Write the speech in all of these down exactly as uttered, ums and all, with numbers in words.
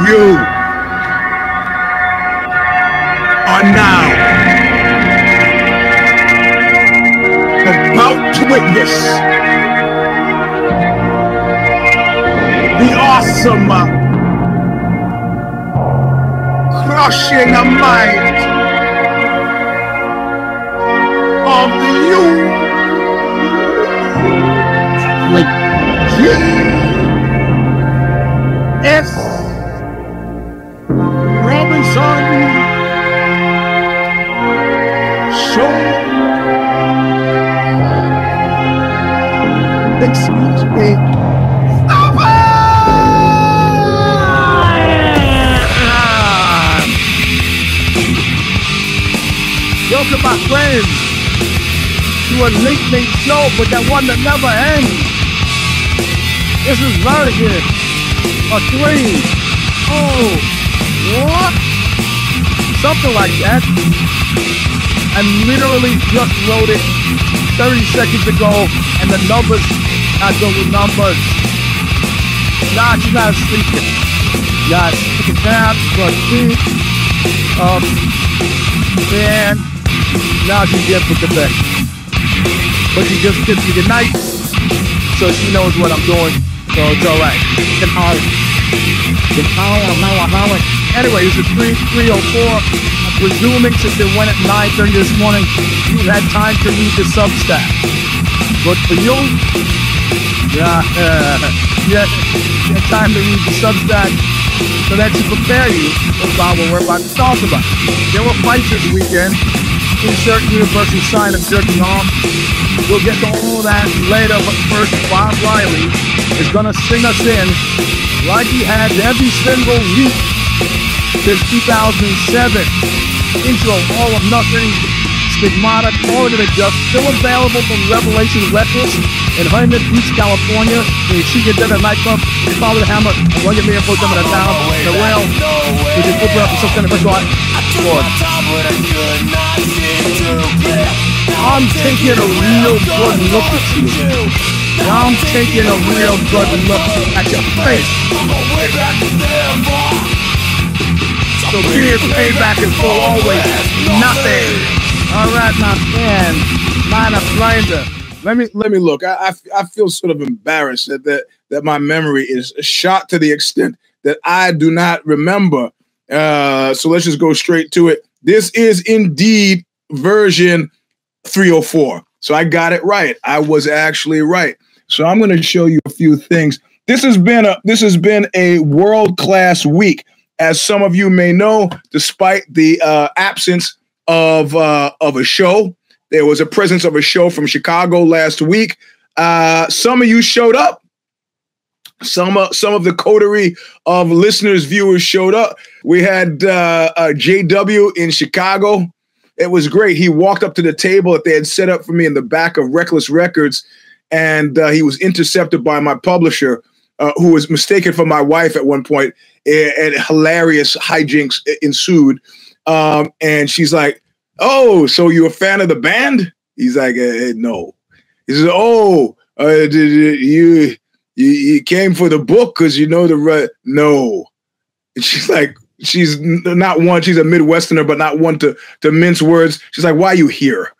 You are now about to witness the awesome uh, crushing a mind of the you like G S Robinson Show. Excuse me. Welcome, my friends, to a late night show, but that one that never ends. This is Vertigan, a three. Oh, what? Something like that. I literally just wrote it thirty seconds ago, and the numbers are the numbers. Nah, she's not sleeping. Yeah, she's taking naps, but she, um, and now she gets put to bed. But she just kissed me goodnight, so she knows what I'm doing, so it's alright. Can I? Can I? I know it. Anyway, it's a three three oh four. I'm presuming since it went at nine thirty this morning, you had time to read the Substack. Good for you. Yeah, uh, yeah, you had time to read the Substack so that you prepare you about what we're about to talk about. There were fights this weekend. Insert universal sign of jerking off. We'll get to all that later, but first, Bob Riley is gonna sing us in like he has every single week since two thousand seven. Intro, All of Nothing, Stigmata, Calling It a Just, still available from Revelation Records in Huntington Beach, California. When you see your dead at nightclub, you follow the hammer, and run your man for them in the town. The whale, you just open up some kind of record. Lord. I'm taking a real good look at you. I'm taking a real good look at your face. So give payback is for always nothing. All right, my friend, Minor Blinder. Let me let me look. I, I I feel sort of embarrassed that, that that my memory is shot to the extent that I do not remember. Uh, so let's just go straight to it. This is indeed version three oh four. So I got it right. I was actually right. So I'm going to show you a few things. This has been a this has been a world-class week. As some of you may know, despite the uh, absence of uh, of a show, there was a presence of a show from Chicago last week. Uh, some of you showed up. Some uh, some of the coterie of listeners, viewers showed up. We had uh, uh, J W in Chicago. It was great. He walked up to the table that they had set up for me in the back of Reckless Records, and uh, he was intercepted by my publisher, uh, who was mistaken for my wife at one point, and, and hilarious hijinks ensued. Um, and she's like, "Oh, so you're a fan of the band?" He's like, uh, "No." He says, "Oh, uh, did you, you you came for the book because you know the re-" No." And she's like, she's not one. She's a Midwesterner, but not one to to mince words. She's like, "Why are you here?"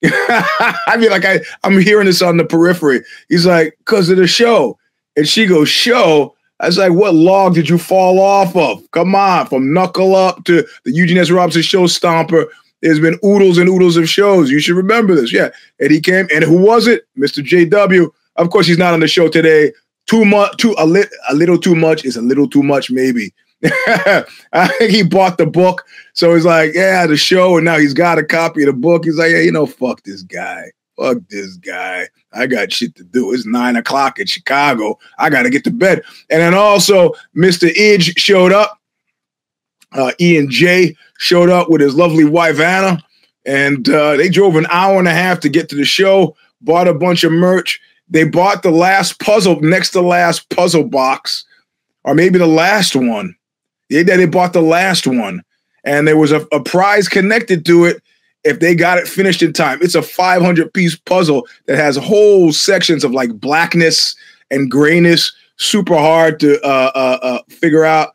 I mean, like I I'm hearing this on the periphery. He's like, "Because of the show," and she goes, "Show." I was like, "What log did you fall off of? Come on, from Knuckle Up to the Eugene S. Robinson Show Stomper. There's been oodles and oodles of shows. You should remember this." Yeah. And he came, and who was it? Mister J W. Of course, he's not on the show today. Too much, too a, li- a little too much is a little too much, maybe. I think he bought the book. So he's like, yeah, the show. And now he's got a copy of the book. He's like, yeah, you know, fuck this guy. Fuck this guy. I got shit to do. It's nine o'clock in Chicago. I got to get to bed. And then also Mister Idge showed up. Uh, Ian J showed up with his lovely wife, Anna. And uh, they drove an hour and a half to get to the show, bought a bunch of merch. They bought the last puzzle, next to last puzzle box, or maybe the last one. Yeah, they bought the last one. And there was a, a prize connected to it if they got it finished in time. It's a five hundred piece puzzle that has whole sections of like blackness and grayness, super hard to uh, uh, uh, figure out.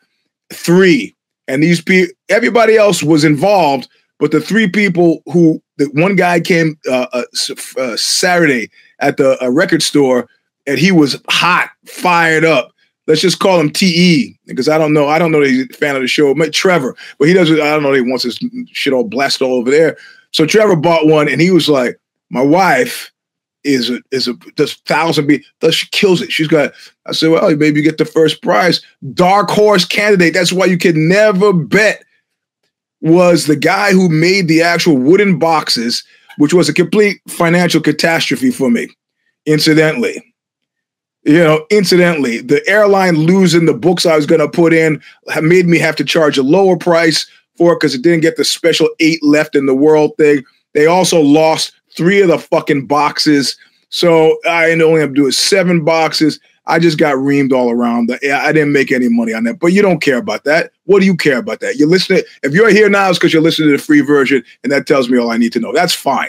three. And these people, everybody else was involved, but the three people who, the one guy came uh, uh, uh, Saturday at the uh, record store, and he was hot, fired up. Let's just call him T E, because I don't know. I don't know that he's a fan of the show. Trevor, but he doesn't. I don't know that he wants his shit all blasted all over there. So Trevor bought one, and he was like, "My wife is a is a does thousand B. Does she kills it? She's got." I said, "Well, maybe you get the first prize, dark horse candidate. That's why you can never bet." Was the guy who made the actual wooden boxes, which was a complete financial catastrophe for me, incidentally. You know, incidentally, the airline losing the books I was going to put in made me have to charge a lower price for it because it didn't get the special eight left in the world thing. They also lost three of the fucking boxes. So I only have to do seven boxes. I just got reamed all around. I didn't make any money on that, but you don't care about that. What do you care about that? You're listening. If you're here now, it's because you're listening to the free version, and that tells me all I need to know. That's fine.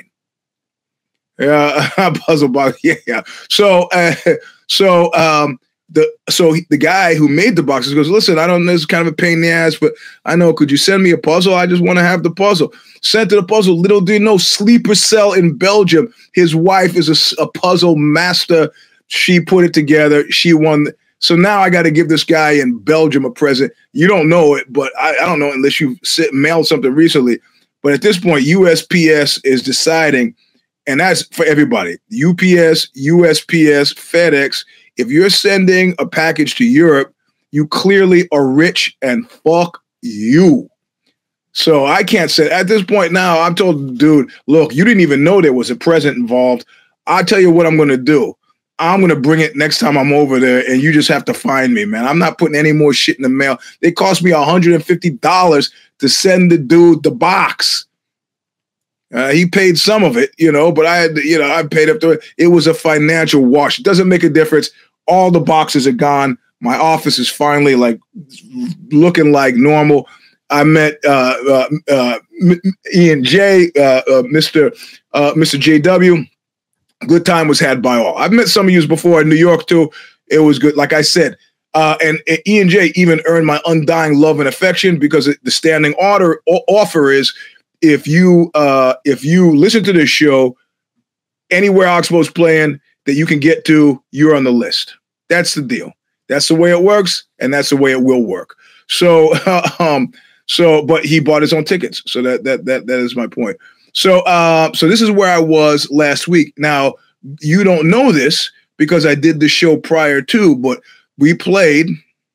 Yeah, I'm puzzled about it. Yeah, yeah. So, uh, so um, the so he, the guy who made the boxes goes, listen, I don't know, this is kind of a pain in the ass, but I know. Could you send me a puzzle? I just want to have the puzzle. Sent to the puzzle. Little did you know, Sleeper Cell in Belgium. His wife is a, a puzzle master. She put it together. She won. So now I got to give this guy in Belgium a present. You don't know it, but I, I don't know unless you sit, mailed something recently. But at this point, U S P S is deciding. And that's for everybody. U P S, U S P S, FedEx. If you're sending a package to Europe, you clearly are rich and fuck you. So I can't say at this point now, I'm told, dude, look, you didn't even know there was a present involved. I'll tell you what I'm going to do. I'm going to bring it next time I'm over there, and you just have to find me, man. I'm not putting any more shit in the mail. It cost me one hundred fifty dollars to send the dude the box. Uh, he paid some of it, you know, but I had, to, you know, I paid up to it. It was a financial wash. It doesn't make a difference. All the boxes are gone. My office is finally like looking like normal. I met uh, uh, uh, Ian J, uh, uh, Mister Uh, Mister J W. Good time was had by all. I've met some of you before in New York too. It was good. Like I said, uh, and, and Ian J even earned my undying love and affection because the standing order o- offer is. If you uh, if you listen to this show anywhere Oxbow's playing that you can get to, you're on the list. That's the deal. That's the way it works, and that's the way it will work. So, uh, um, so, but he bought his own tickets. So that that that that is my point. So, uh, so this is where I was last week. Now, you don't know this because I did the show prior to, but we played,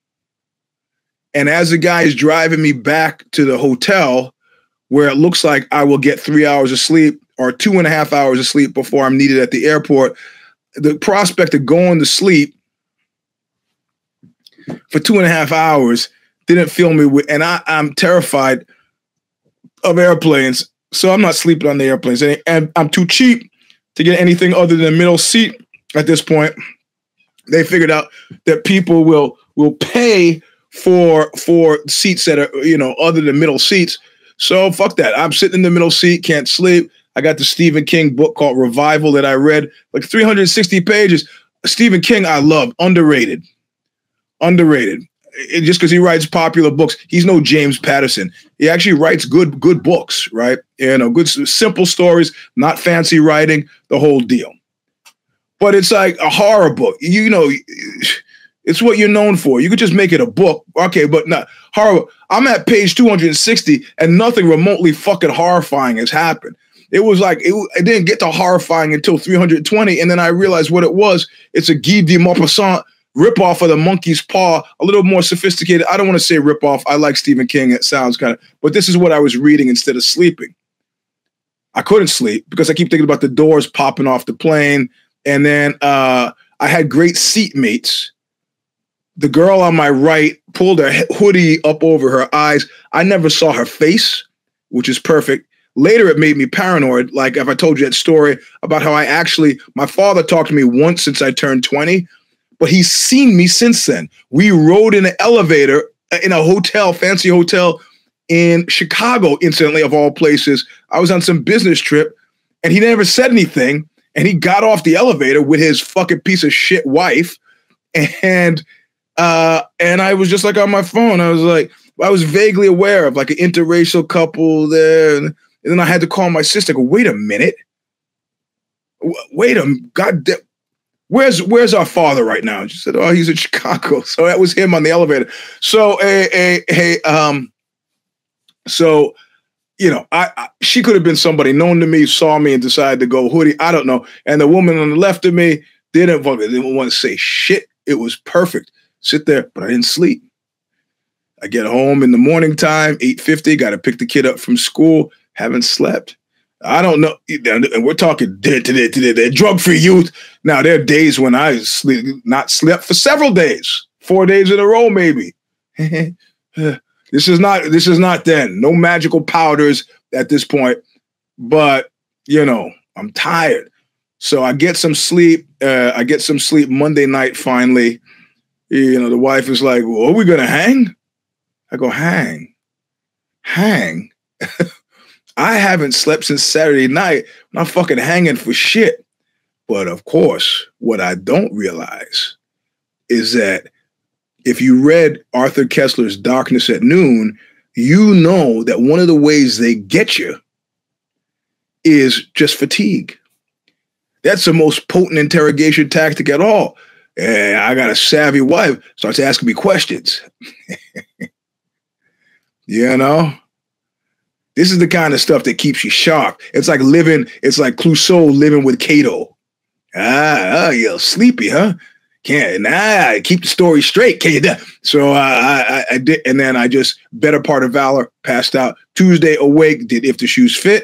and as the guy is driving me back to the hotel, where it looks like I will get three hours of sleep or two and a half hours of sleep before I'm needed at the airport. The prospect of going to sleep for two and a half hours didn't fill me with, and I, I'm terrified of airplanes, so I'm not sleeping on the airplanes. And, and I'm too cheap to get anything other than a middle seat at this point. They figured out that people will will pay for for seats that are, you know, other than middle seats. So fuck that. I'm sitting in the middle seat, can't sleep. I got the Stephen King book called Revival that I read, like three hundred sixty pages. Stephen King, I love, underrated, underrated. It, just because he writes popular books, he's no James Patterson. He actually writes good, good books, right? You know, good, simple stories, not fancy writing, the whole deal. But it's like a horror book. You know, it's what you're known for. You could just make it a book. Okay, but not horror. I'm at page two hundred sixty and nothing remotely fucking horrifying has happened. It was like, it, it didn't get to horrifying until three hundred twenty. And then I realized what it was. It's a Guy de Maupassant ripoff of The Monkey's Paw, a little more sophisticated. I don't want to say ripoff. I like Stephen King. It sounds kind of, but this is what I was reading instead of sleeping. I couldn't sleep because I keep thinking about the doors popping off the plane. And then uh, I had great seatmates. The girl on my right pulled her hoodie up over her eyes. I never saw her face, which is perfect. Later, it made me paranoid. Like if I told you that story about how I actually, my father talked to me once since I turned twenty, but he's seen me since then. We rode in an elevator in a hotel, fancy hotel in Chicago, incidentally, of all places. I was on some business trip and he never said anything. And he got off the elevator with his fucking piece of shit wife. And uh, and I was just like on my phone. I was like, I was vaguely aware of like an interracial couple there. And, and then I had to call my sister, go, wait a minute. W- wait a God damn. Where's where's our father right now? She said, oh, he's in Chicago. So that was him on the elevator. So, hey, hey, hey, um, so, you know, I, I she could have been somebody known to me, saw me and decided to go hoodie. I don't know. And the woman on the left of me didn't, didn't want to say shit. It was perfect. Sit there, but I didn't sleep. I get home in the morning time, eight fifty, got to pick the kid up from school, haven't slept. I don't know. And we're talking drug-free youth. Now, there are days when I sleep, not slept for several days, four days in a row, maybe. This is not, this is not then. No magical powders at this point. But, you know, I'm tired. So I get some sleep. Uh, I get some sleep Monday night finally. You know, the wife is like, well, are we going to hang? I go, hang, hang. I haven't slept since Saturday night. I'm not fucking hanging for shit. But of course, what I don't realize is that if you read Arthur Koestler's Darkness at Noon, you know that one of the ways they get you is just fatigue. That's the most potent interrogation tactic at all. And I got a savvy wife, starts asking me questions. You know, this is the kind of stuff that keeps you sharp. It's like living, it's like Clouseau living with Cato. Ah, oh, you're sleepy, huh? Can't, nah, keep the story straight, can you? So uh, I, I did, and then I just, better part of valor, passed out. Tuesday, awake, did If the Shoes Fit.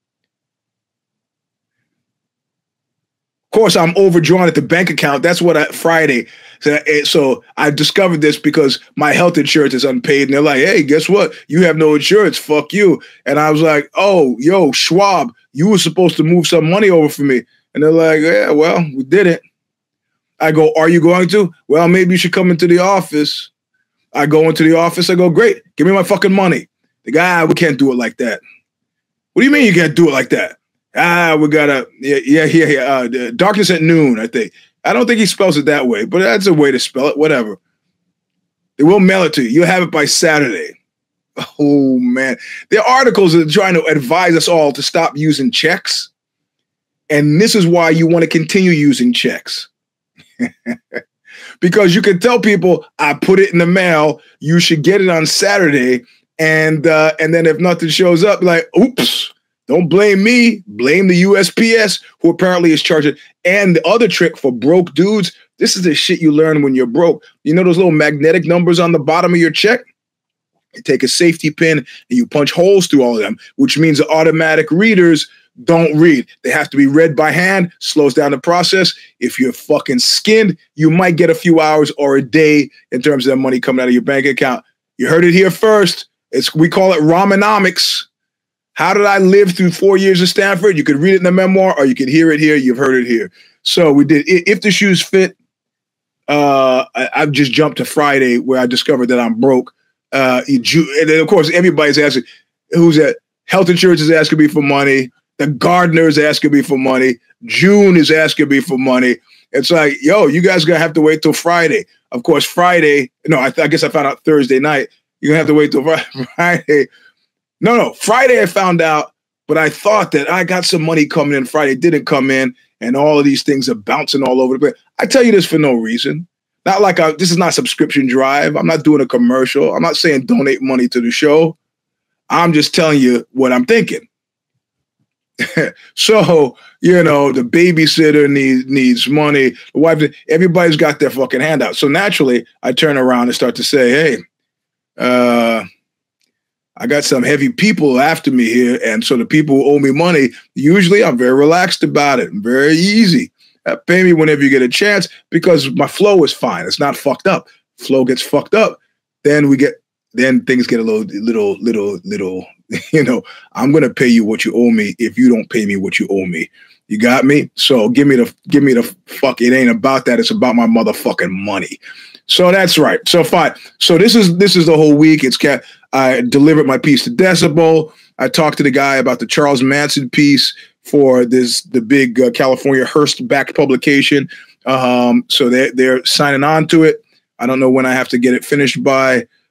Of course, I'm overdrawn at the bank account. That's what I, Friday. So, so I discovered this because my health insurance is unpaid. And they're like, hey, guess what? You have no insurance. Fuck you. And I was like, oh, yo, Schwab, you were supposed to move some money over for me. And they're like, yeah, well, we did it. I go, are you going to? Well, maybe you should come into the office. I go into the office. I go, great. Give me my fucking money. The guy, ah, we can't do it like that. What do you mean you can't do it like that? Ah, we gotta, yeah, yeah, yeah, yeah. Uh, Darkness at Noon, I think. I don't think he spells it that way, but that's a way to spell it, whatever. They will mail it to you. You'll have it by Saturday. Oh, man. There are articles that are trying to advise us all to stop using checks. And this is why you want to continue using checks. Because you can tell people, I put it in the mail, you should get it on Saturday. And, uh, and then if nothing shows up, like, oops. Don't blame me. Blame the U S P S, who apparently is charging. And the other trick for broke dudes, this is the shit you learn when you're broke. You know those little magnetic numbers on the bottom of your check? You take a safety pin and you punch holes through all of them, which means the automatic readers don't read. They have to be read by hand, slows down the process. If you're fucking skinned, you might get a few hours or a day in terms of that money coming out of your bank account. You heard it here first. It's we call it Ramanomics. How did I live through four years of Stanford? You could read it in the memoir or you could hear it here. You've heard it here. So we did If the Shoes Fit. Uh, I, I've just jumped to Friday where I discovered that I'm broke. Uh, and then, of course, everybody's asking, who's that? Health insurance is asking me for money. The gardener is asking me for money. June is asking me for money. It's like, yo, you guys are going to have to wait till Friday. Of course, Friday. No, I, th- I guess I found out Thursday night. You're going to have to wait till Friday. No, no. Friday I found out, but I thought that I got some money coming in. Friday didn't come in, and all of these things are bouncing all over the place. I tell you this for no reason. Not like I, this is not subscription drive. I'm not doing a commercial. I'm not saying donate money to the show. I'm just telling you what I'm thinking. So, you know, the babysitter needs needs money. The wife, everybody's got their fucking handout. So naturally, I turn around and start to say, hey, uh, I got some heavy people after me here. And so the people who owe me money, usually I'm very relaxed about it. I'm very easy. Uh, pay me whenever you get a chance because my flow is fine. It's not fucked up. Flow gets fucked up. Then we get, then things get a little, little, little, little, you know, I'm going to pay you what you owe me if you don't pay me what you owe me. You got me? So give me the, give me the fuck. It ain't about that. It's about my motherfucking money. So that's right. So fine. So this is, this is the whole week. It's cat. I delivered my piece to Decibel. I talked to the guy about the Charles Manson piece for this, the big uh, California Hearst-backed publication. Um, so they're, they're signing on to it. I don't know when I have to get it finished by.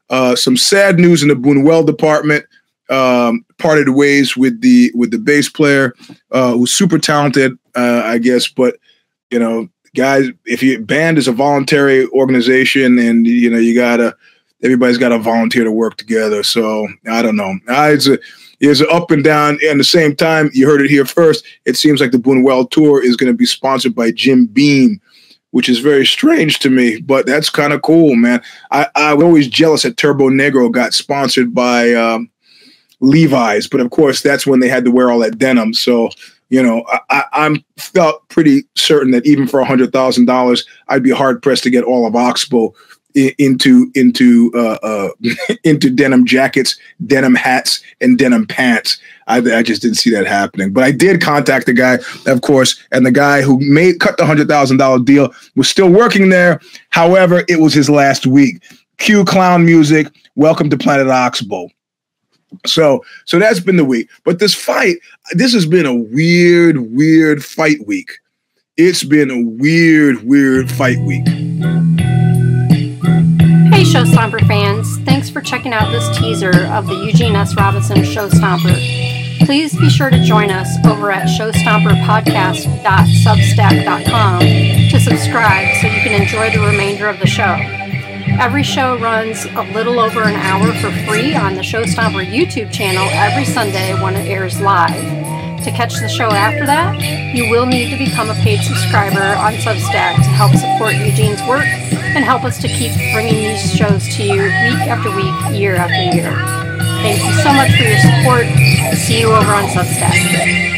Uh, some sad news in the Buñuel department. Um, parted ways with the with the bass player, uh, who's super talented, uh, I guess. But you know, guys, if you band is a voluntary organization, and you know you gotta everybody's got to volunteer to work together. So I don't know. Uh, it's a it's an up and down. And at the same time, you heard it here first. It seems like the Buñuel tour is going to be sponsored by Jim Beam, which is very strange to me, but that's kind of cool, man. I, I was always jealous that Turbo Negro got sponsored by um, Levi's, but of course that's when they had to wear all that denim. So, you know, I, I I'm felt pretty certain that even for a hundred thousand dollars, I'd be hard pressed to get all of Oxbow i- into into uh, uh, into denim jackets, denim hats, and denim pants. I, I just didn't see that happening. But I did contact the guy, of course, and the guy who made cut the one hundred thousand dollars deal was still working there. However, it was his last week. Cue clown music. Welcome to Planet Oxbow. So, so that's been the week. But this fight, this has been a weird, weird fight week. It's been a weird, weird fight week. Hey, Showstomper fans. Thanks for checking out this teaser of the Eugene S. Robinson Showstomper. Please be sure to join us over at showstomper podcast dot substack dot com to subscribe so you can enjoy the remainder of the show. Every show runs a little over an hour for free on the Showstomper YouTube channel every Sunday when it airs live. To catch the show after that, you will need to become a paid subscriber on Substack to help support Eugene's work and help us to keep bringing these shows to you week after week, year after year. Thank you so much for your support. See you over on Substack.